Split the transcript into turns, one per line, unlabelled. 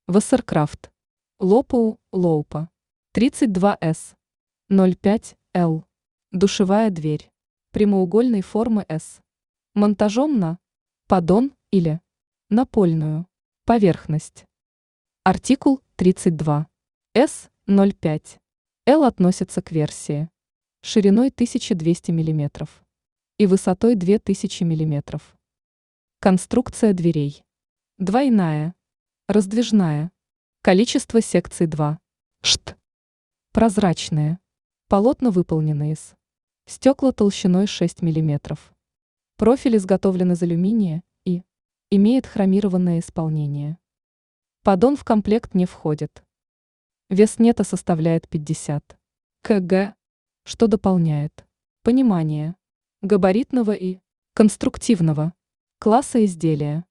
Вассеркрафт. Лопоу, Лоупа. 32С. 05Л. Душевая дверь. Прямоугольной формы С. Монтажом на поддон или напольную поверхность. Артикул 32. С05. Л относится к версии шириной 1200 мм и высотой 2000 мм. Конструкция дверей. Двойная. Раздвижная. Количество секций 2. Шт. Прозрачные. Полотна выполнены из стекла толщиной 6 мм. Профиль изготовлен из алюминия и имеет хромированное исполнение. Поддон в комплект не входит. Вес нета составляет 50 кг, что дополняет понимание габаритного и конструктивного класса изделия.